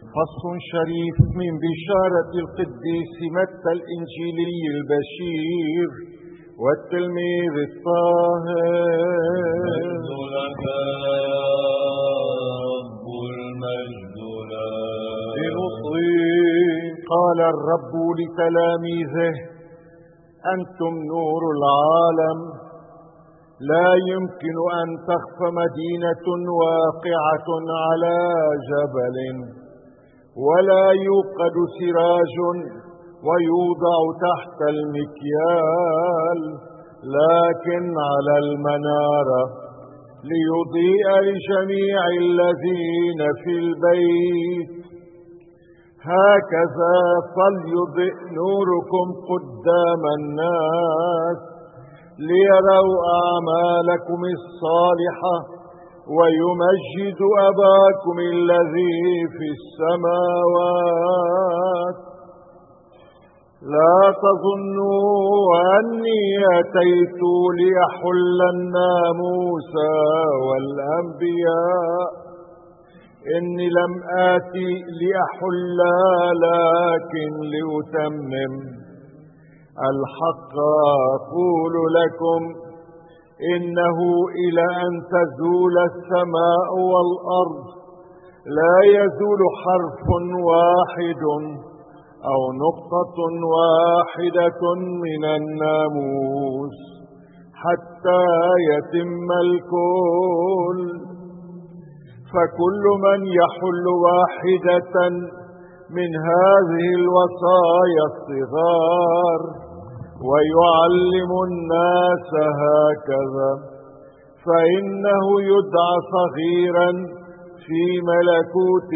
فصل شريف من بشارة القديس متى الإنجيلي البشير والتلميذ الطاهر. المجد لك رب المجد لك. بنصين قال الرب لتلاميذه: أنتم نور العالم. لا يمكن أن تخفى مدينة واقعة على جبل، ولا يوقد سراج ويوضع تحت المكيال، لكن على المنارة، ليضيء لجميع الذين في البيت. هكذا فليضئ نوركم قدام الناس، ليروا أعمالكم الصالحة ويمجد أباكم الذي في السماوات. لا تظنوا أني أتيت لأحل الناموس والأنبياء، إني لم آتي لأحل لكن لأتمم. الحق أقول لكم إنه إلى أن تزول السماء والأرض لا يزول حرف واحد أو نقطة واحدة من الناموس حتى يتم الكل. فكل من يحل واحدة من هذه الوصايا الصغار ويعلم الناس هكذا، فإنه يدعى صغيرا في ملكوت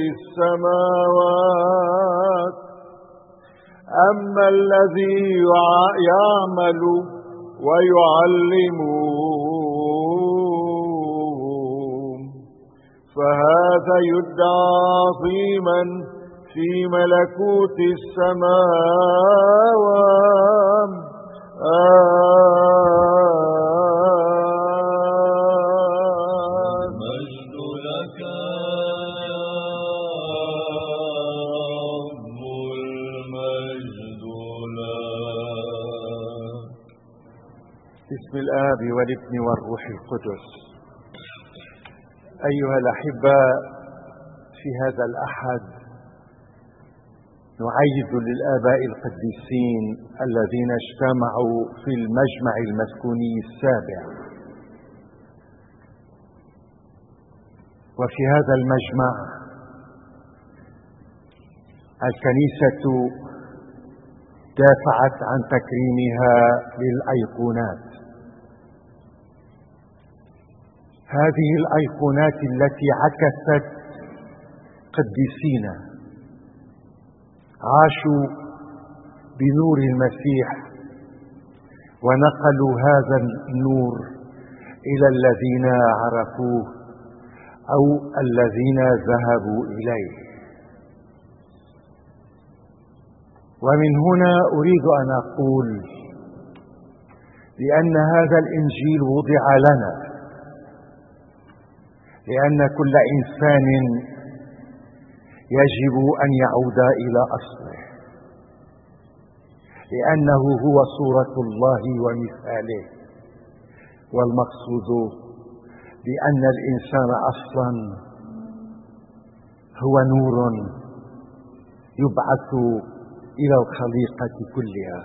السماوات. أما الذي يعمل ويعلم فهذا يدعى عظيما في ملكوت السماوات. المجد لك رب المجد لك. بسم الآب والابن والروح القدس. أيها الأحباء، في هذا الأحد نعيد للآباء القديسين الذين اجتمعوا في المجمع المسكوني السابع. وفي هذا المجمع الكنيسة دافعت عن تكريمها للأيقونات، هذه الأيقونات التي عكست قديسين عاشوا بنور المسيح ونقلوا هذا النور إلى الذين عرفوه أو الذين ذهبوا إليه. ومن هنا أريد أن أقول لأن هذا الإنجيل وضع لنا لأن كل إنسان يجب أن يعود إلى أصله، لأنه هو صورة الله ومثاله. والمقصود بأن الإنسان أصلا هو نور يبعث إلى الخليقة كلها،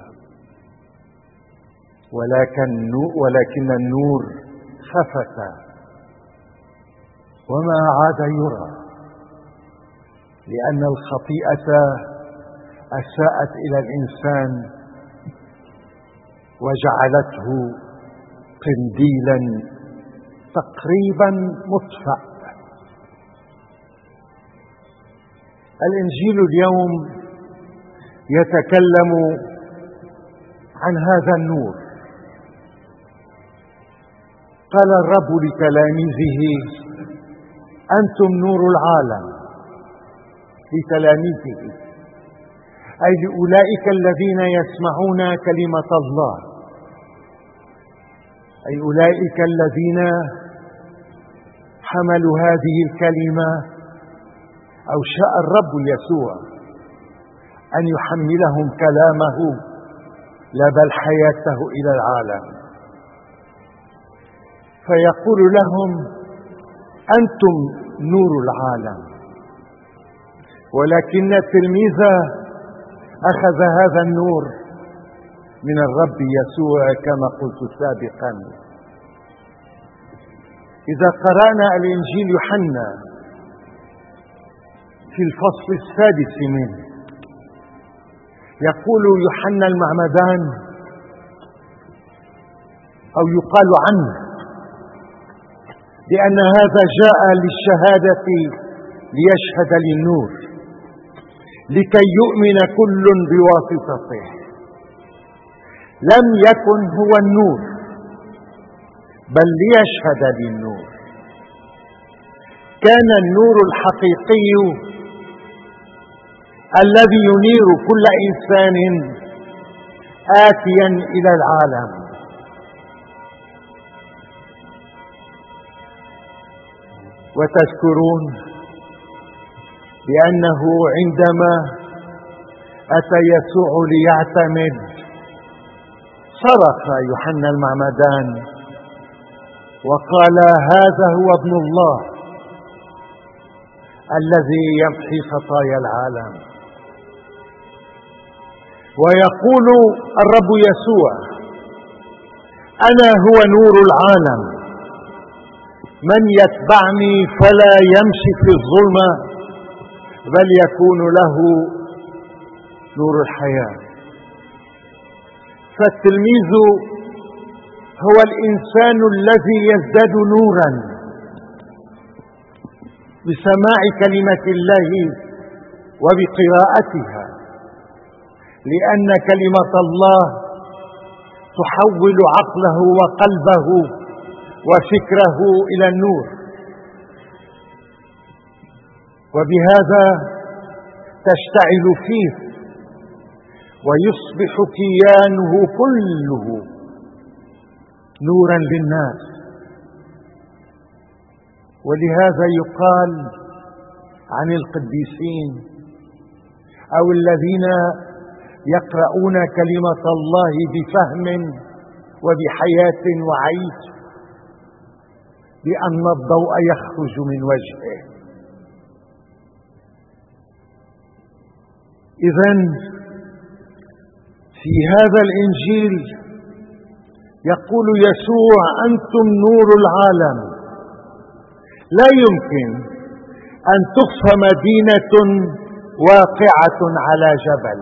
ولكن النور خفت وما عاد يرى، لأن الخطيئة أساءت إلى الإنسان وجعلته قنديلا تقريبا مطفأ. الإنجيل اليوم يتكلم عن هذا النور. قال الرب لتلاميذه: أنتم نور العالم. لتلاميذه أي لأولئك الذين يسمعون كلمة الله، أي أولئك الذين حملوا هذه الكلمة أو شاء الرب يسوع أن يحملهم كلامه لا بل حياته إلى العالم، فيقول لهم: أنتم نور العالم. ولكن التلميذ أخذ هذا النور من الرب يسوع كما قلت سابقا. إذا قرأنا الإنجيل يوحنا في الفصل 6 منه، يقول يوحنا المعمدان أو يقال عنه بأن هذا جاء للشهادة ليشهد للنور لكي يؤمن كل بواسطته. لم يكن هو النور بل ليشهد للنور. كان النور الحقيقي الذي ينير كل إنسان آتيا إلى العالم. وتذكرون بأنه عندما أتى يسوع ليعتمد صرخ يوحنا المعمدان وقال: هذا هو ابن الله الذي يمحي خطايا العالم. ويقول الرب يسوع: أنا هو نور العالم، من يتبعني فلا يمشي في الظلمة بل يكون له نور الحياة. فالتلميذ هو الإنسان الذي يزداد نورا بسماع كلمة الله وبقراءتها، لأن كلمة الله تحول عقله وقلبه وفكره إلى النور، وبهذا تشتعل فيه ويصبح كيانه كله نورا للناس. ولهذا يقال عن القديسين أو الذين يقرؤون كلمة الله بفهم وبحياة وعيش بأن الضوء يخرج من وجهه. إذن في هذا الإنجيل يقول يسوع: أنتم نور العالم. لا يمكن أن تخفى مدينة واقعة على جبل،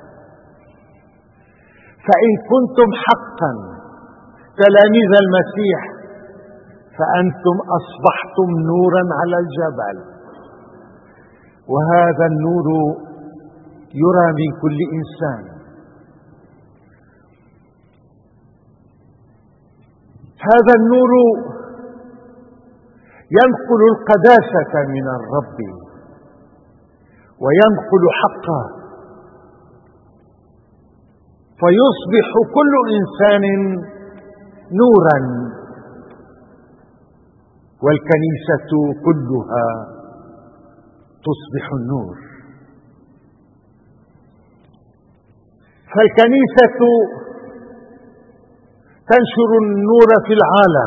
فإن كنتم حقا تلاميذ المسيح فأنتم أصبحتم نورا على الجبل، وهذا النور يرى من كل إنسان. هذا النور ينقل القداسة من الرب وينقل حقه، فيصبح كل إنسان نورا، والكنيسة كلها تصبح النور. فالكنيسة تنشر النور في العالم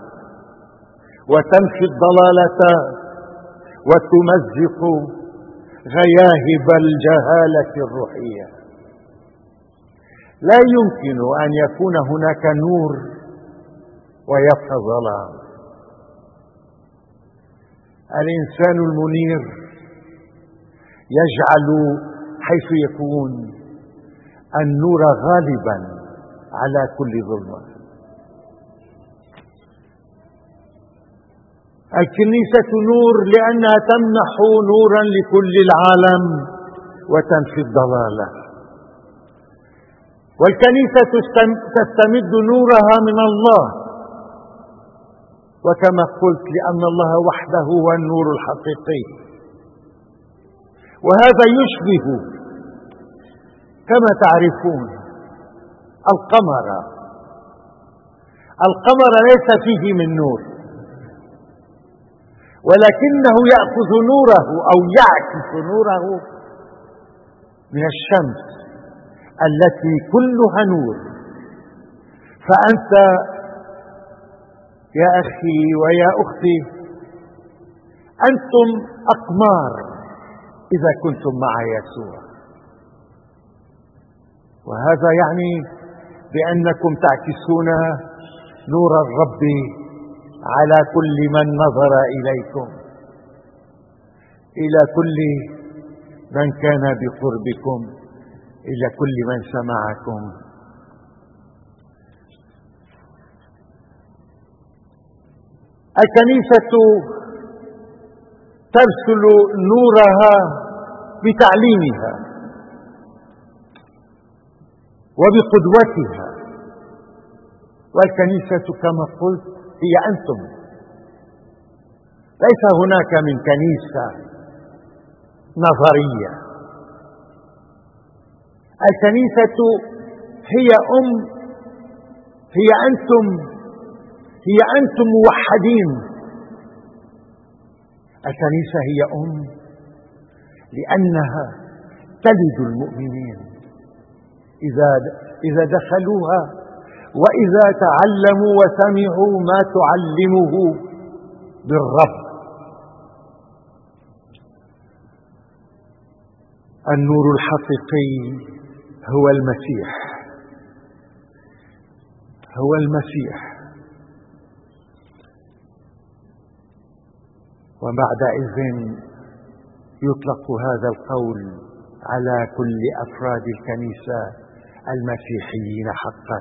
وتمحي الضلالة وتمزق غياهب الجهالة الروحية. لا يمكن أن يكون هناك نور ويبقى ظلام. الإنسان المنير يجعل حيث يكون النور غالبا على كل ظلمة. الكنيسة نور لأنها تمنح نورا لكل العالم وتنفي الضلالة، والكنيسة تستمد نورها من الله، وكما قلت لأن الله وحده هو النور الحقيقي. وهذا يشبه كما تعرفون القمر ليس فيه من نور، ولكنه يأخذ نوره أو يعكس نوره من الشمس التي كلها نور. فأنت يا أخي ويا أختي أنتم أقمار إذا كنتم مع يسوع، وهذا يعني بأنكم تعكسون نور الرب على كل من نظر إليكم، إلى كل من كان بقربكم، إلى كل من سمعكم. الكنيسة ترسل نورها بتعليمها وبقدوتها، والكنيسة كما قلت هي أنتم. ليس هناك من كنيسة نظرية، الكنيسة هي هي أنتم موحدين. الكنيسة هي لأنها تلد المؤمنين إذا دخلوها وإذا تعلموا وسمعوا ما تعلمه بالرب. النور الحقيقي هو المسيح، هو المسيح. وبعدئذ يطلق هذا القول على كل أفراد الكنيسة المسيحيين حقا.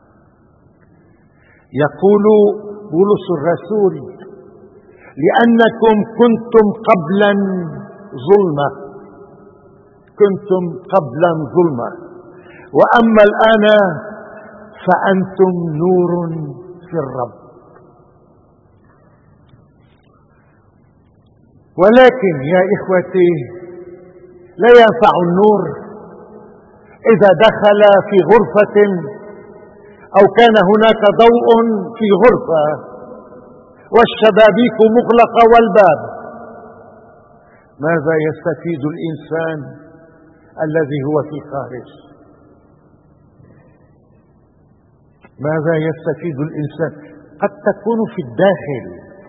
يقول بولس الرسول: لأنكم كنتم قبلا ظلمة، وأما الآن فأنتم نور في الرب. ولكن يا إخوتي، لا ينفع النور إذا دخل في غرفة أو كان هناك ضوء في غرفة والشبابيك مغلقة والباب. ماذا يستفيد الإنسان الذي هو في الخارج؟ ماذا يستفيد الإنسان؟ قد تكون في الداخل،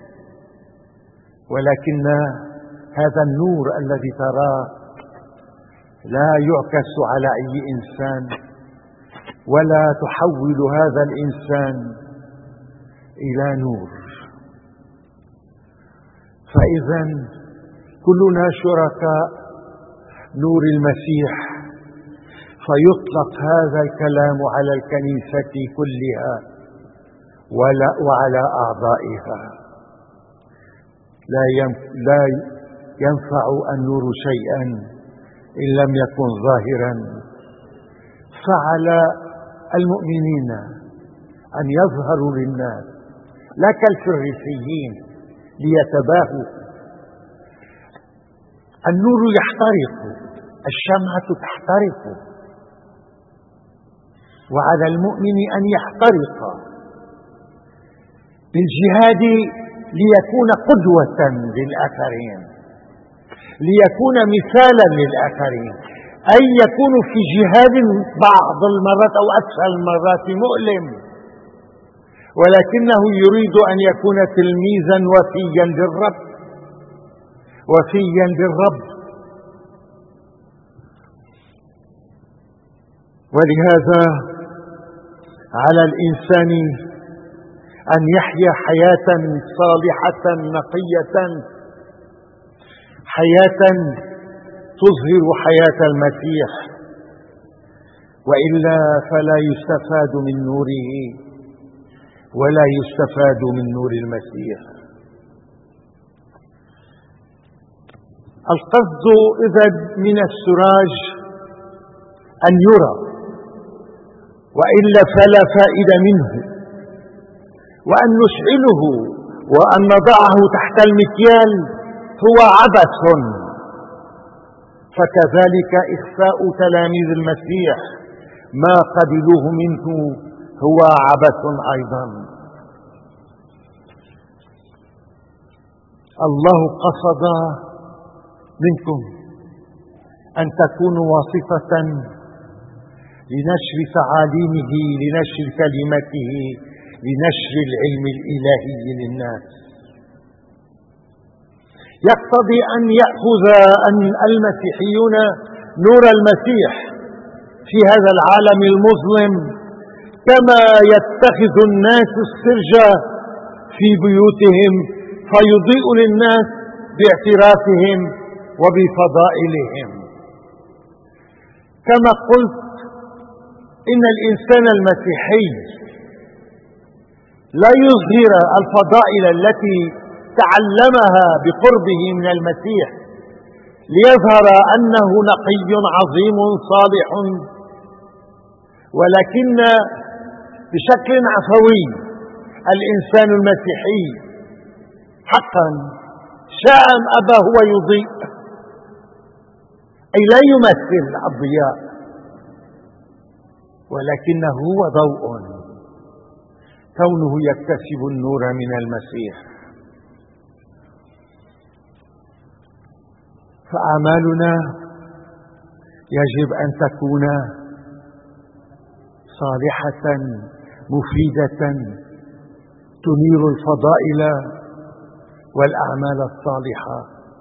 ولكن هذا النور الذي تراه لا يعكس على أي إنسان، ولا تحول هذا الإنسان إلى نور. فإذا كلنا شركاء نور المسيح، فيطلق هذا الكلام على الكنيسة كلها وعلى أعضائها. لا ينفع النور شيئا إن لم يكن ظاهرا. فعلى المؤمنين أن يظهروا للناس لا كالفريسيين ليتباهوا. النور يحترق، الشمعة تحترق، وعلى المؤمن أن يحترق بالجهاد ليكون قدوة للآخرين، ليكون مثالا للآخرين، أي يكون في جهاد بعض المرات أو أكثر المرات مؤلم، ولكنه يريد أن يكون تلميذا وفيا للرب. ولهذا على الإنسان أن يحيا حياة صالحة نقية، حياة تظهر حياة المسيح، وإلا فلا يستفاد من نوره ولا يستفاد من نور المسيح. القصد إذا من السراج أن يرى، وإلا فلا فائدة منه، وأن نشعله وأن نضعه تحت المكيال هو عبث. فكذلك إخفاء تلاميذ المسيح ما قبلوه منه هو عبث أيضا. الله قصد منكم أن تكونوا واسطة لنشر تعاليمه، لنشر كلمته، لنشر العلم الإلهي للناس. يقتضي أن يأخذ المسيحيون نور المسيح في هذا العالم المظلم، كما يتخذ الناس السرج في بيوتهم فيضيء للناس باعترافهم وبفضائلهم. كما قلت إن الإنسان المسيحي لا يظهر الفضائل التي تعلمها بقربه من المسيح ليظهر أنه نقي عظيم صالح، ولكن بشكل عفوي الإنسان المسيحي حقا شاء أم أبى هو يضيء، أي لا يمثل الضياء، ولكنه هو ضوء كونه يكتسب النور من المسيح. فأعمالنا يجب أن تكون صالحة مفيدة تنير الفضائل والأعمال الصالحة.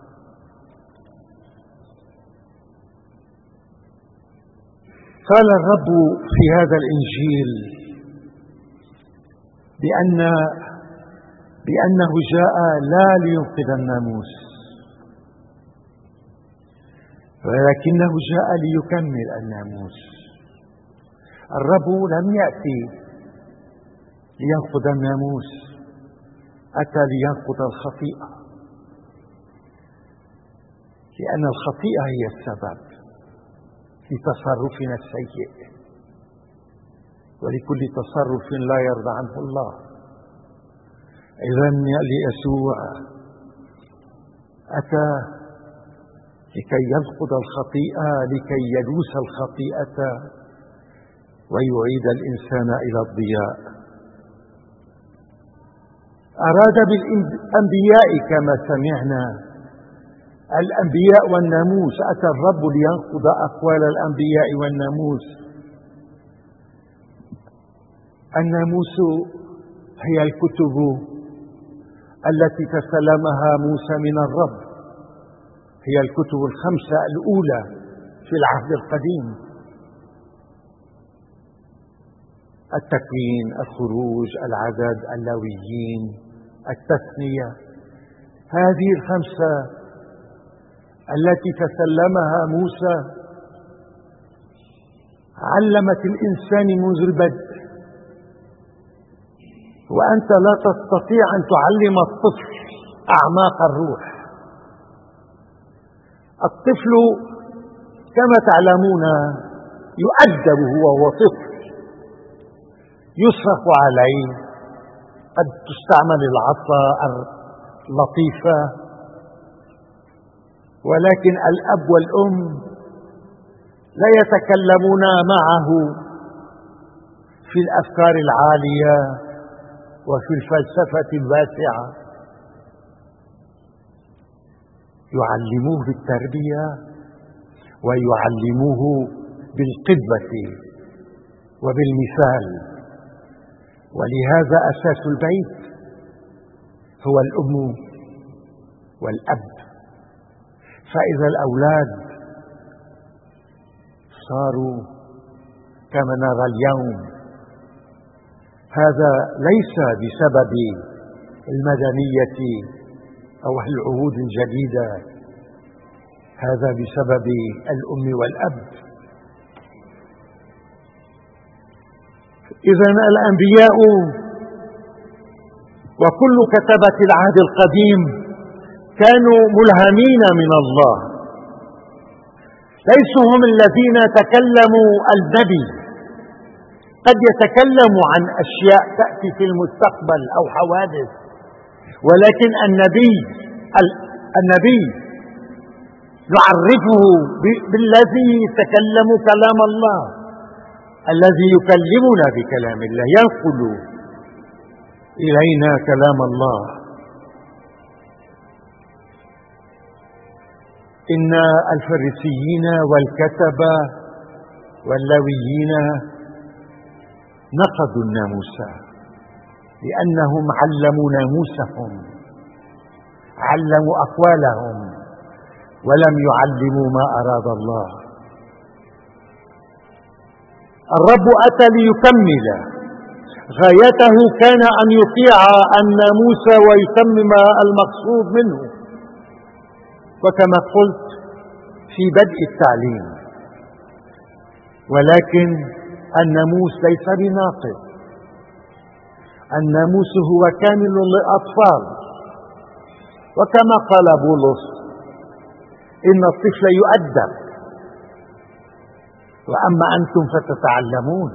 قال الرب في هذا الإنجيل بأنه جاء لا لينقذ الناموس، ولكنه جاء ليكمل الناموس. الرب لم يأتي لينقض الناموس، أتى لينقض الخطيئة، لأن الخطيئة هي السبب في تصرفنا السيء، ولكل تصرف لا يرضى عنه الله. إذن يسوع أتى لكي ينقض الخطيئة، لكي يدوس الخطيئة ويعيد الإنسان إلى الضياء. أراد بالأنبياء كما سمعنا، الأنبياء والناموس. أتى الرب لينقض أقوال الأنبياء والناموس. الناموس هي الكتب التي تسلمها موسى من الرب، هي الكتب الخمسة الأولى في العهد القديم: التكوين، الخروج، العدد، اللاويين، التثنية. هذه الخمسة التي تسلمها موسى علمت الإنسان منذ البدء، وأنت لا تستطيع أن تعلم الطفل أعماق الروح. الطفل كما تعلمون يؤدب وهو طفل، يصرخ عليه، قد تستعمل العصا اللطيفة، ولكن الأب والأم لا يتكلمون معه في الأفكار العالية وفي الفلسفة الواسعة. يعلموه بالتربية ويعلموه بالقدوة وبالمثال. ولهذا أساس البيت هو الأم والأب. فإذا الأولاد صاروا كما نرى اليوم، هذا ليس بسبب المدنية أو العهود الجديدة، هذا بسبب الأم والأب. إذن الأنبياء وكل كتبة العهد القديم كانوا ملهمين من الله، ليسوا هم الذين تكلموا. النبي قد يتكلم عن أشياء تأتي في المستقبل أو حوادث، ولكن النبي نعرفه بالذي يتكلم كلام الله، الذي يكلمنا بكلام الله، ينقل إلينا كلام الله. إن الفريسيين والكتبة واللويين نقضوا الناموس لأنهم علموا ناموسهم، علموا أقوالهم ولم يعلموا ما أراد الله. الرب أتى ليكمل، غايته كان أن يطيع الناموس ويتمم المقصود منه. وكما قلت في بدء التعليم، ولكن الناموس ليس بناقض، الناموس هو كامل للأطفال. وكما قال بولس إن الطفل يؤدب، وأما أنتم فتتعلمون.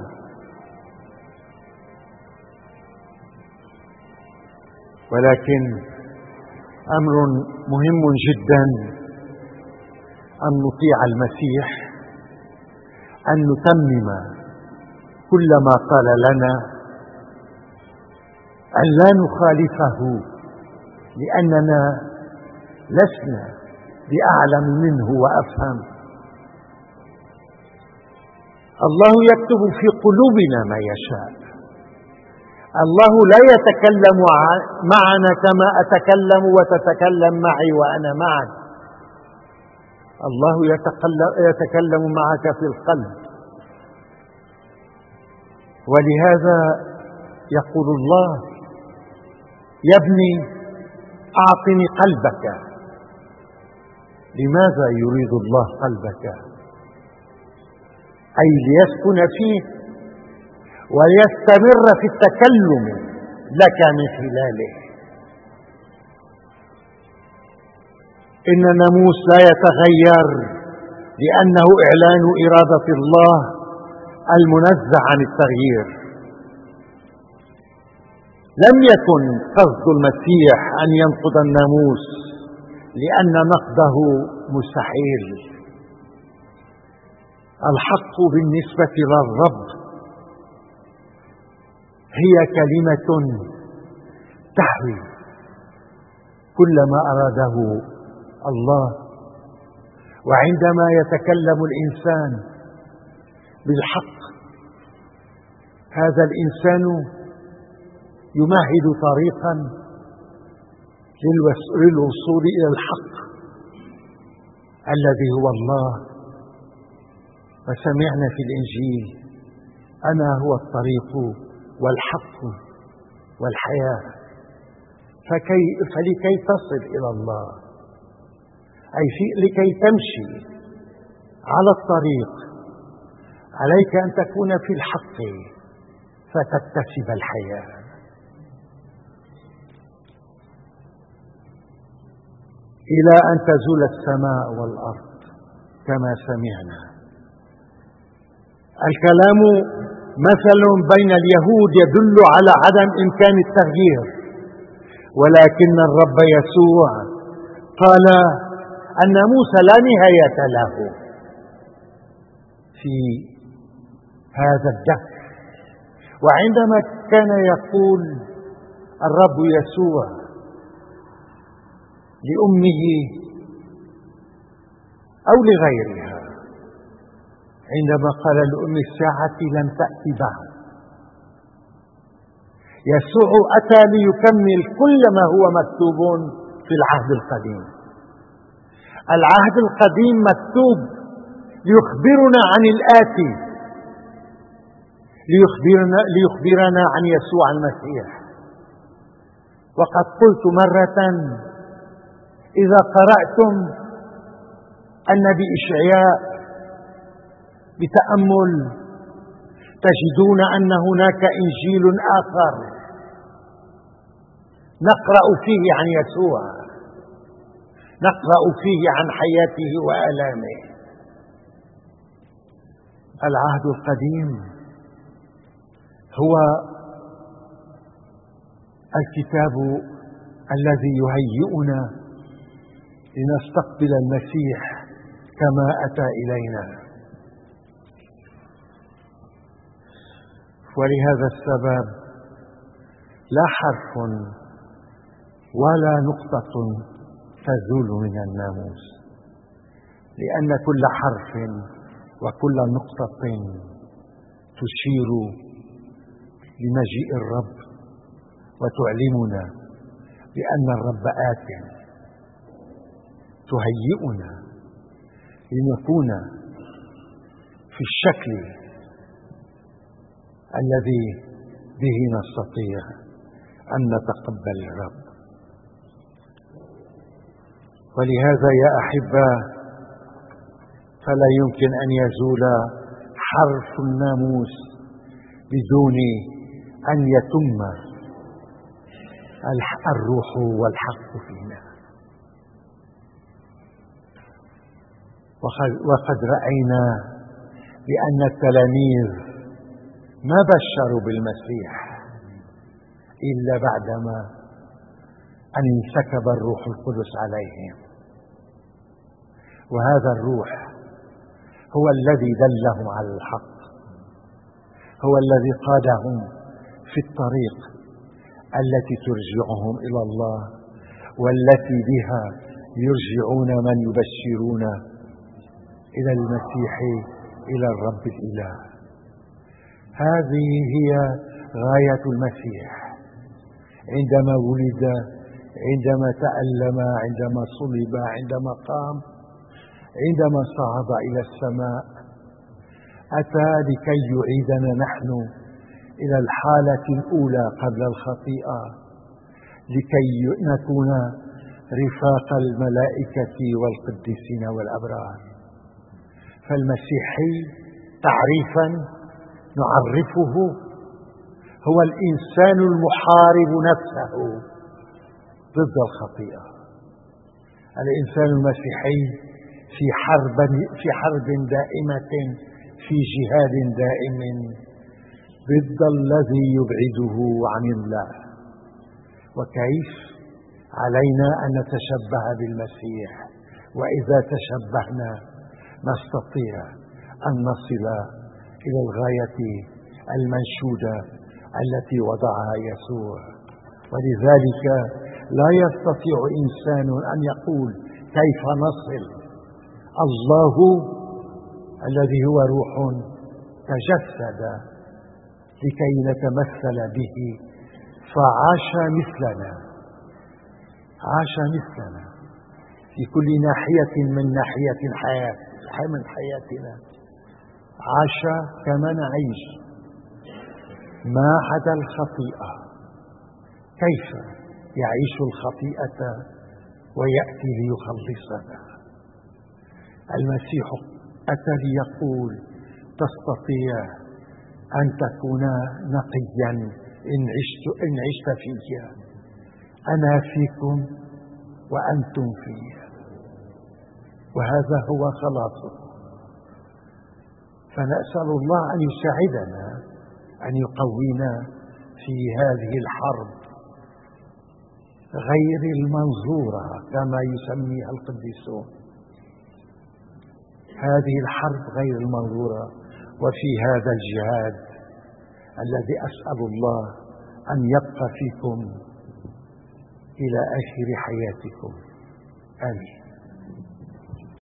ولكن أمر مهم جدا أن نطيع المسيح، أن نتمم كل ما قال لنا، أن لا نخالفه، لأننا لسنا بأعلم منه وأفهم. الله يكتب في قلوبنا ما يشاء. الله لا يتكلم معنا كما أتكلم وتتكلم معي وأنا معك. الله يتكلم معك في القلب. ولهذا يقول الله: يا ابني أعطني قلبك. لماذا يريد الله قلبك؟ أي ليسكن فيه ويستمر في التكلم لك من خلاله. إن الناموس لا يتغير، لأنه إعلان إرادة الله المنزه عن التغيير. لم يكن قصد المسيح أن ينقض الناموس، لأن نقضه مستحيل. الحق بالنسبة للرب هي كلمة تحوي كل ما أراده الله. وعندما يتكلم الإنسان بالحق، هذا الإنسان يمهد طريقا للوصول إلى الحق الذي هو الله. وسمعنا في الإنجيل: أنا هو الطريق والحق والحياة. فلكي تصل إلى الله، أي لكي تمشي على الطريق، عليك أن تكون في الحق فتكتسب الحياة. إلى أن تزول السماء والأرض كما سمعنا. الكلام مثل بين اليهود يدل على عدم إمكان التغيير، ولكن الرب يسوع قال: الناموس لا نهاية له في هذا الدهر. وعندما كان يقول الرب يسوع لأمه أو لغيرها، عندما قال لأم الساعة لم تأتي بعد، يسوع أتى ليكمل كل ما هو مكتوب في العهد القديم. العهد القديم مكتوب ليخبرنا عن الآتي، ليخبرنا عن يسوع المسيح. وقد قلت مرة: إذا قرأتم النبي إشعياء بتأمل تجدون أن هناك إنجيل آخر نقرأ فيه عن يسوع، نقرأ فيه عن حياته وآلامه. العهد القديم هو الكتاب الذي يهيئنا لنستقبل المسيح كما أتى إلينا. ولهذا السبب لا حرف ولا نقطة تزول من الناموس، لأن كل حرف وكل نقطة تشير لمجيء الرب وتعلمنا بأن الرب آت، تهيئنا لنكون في الشكل الذي به نستطيع أن نتقبل الرب. ولهذا يا أحبة فلا يمكن أن يزول حرف الناموس بدون أن يتم الروح والحق فينا. وقد رأينا بأن التلاميذ ما بشروا بالمسيح إلا بعدما أن انسكب الروح القدس عليهم، وهذا الروح هو الذي دلهم على الحق، هو الذي قادهم في الطريق التي ترجعهم إلى الله، والتي بها يرجعون من يبشرون إلى المسيح، إلى الرب الإله. هذه هي غاية المسيح عندما ولد، عندما تألم، عندما صلب، عندما قام، عندما صعد إلى السماء. أتى لكي يعيدنا نحن إلى الحالة الأولى قبل الخطيئة، لكي نكون رفاق الملائكة والقديسين والأبرار. فالمسيحي تعريفا نعرفه هو الإنسان المحارب نفسه ضد الخطيئة. الإنسان المسيحي في حرب دائمة، في جهاد دائم ضد الذي يبعده عن الله. وكيف علينا أن نتشبه بالمسيح، وإذا تشبهنا نستطيع أن نصل إلى الغاية المنشودة التي وضعها يسوع. ولذلك لا يستطيع إنسان أن يقول كيف نصل. الله الذي هو روح تجسد لكي نتمثل به، فعاش مثلنا، عاش مثلنا في كل ناحية من ناحية من حياتنا. عاش كما نعيش ما عدا الخطيئة. كيف يعيش الخطيئة ويأتي ليخلصنا؟ المسيح أتى ليقول تستطيع أن تكون نقيا إن عشت في. أنا فيكم وأنتم في، وهذا هو خلاصه. فنسأل الله أن يساعدنا، أن يقوينا في هذه الحرب غير المنظورة كما يسميها القديسون. هذه الحرب غير المنظورة، وفي هذا الجهاد الذي أسأل الله أن يبقى فيكم إلى آخر حياتكم. آمين.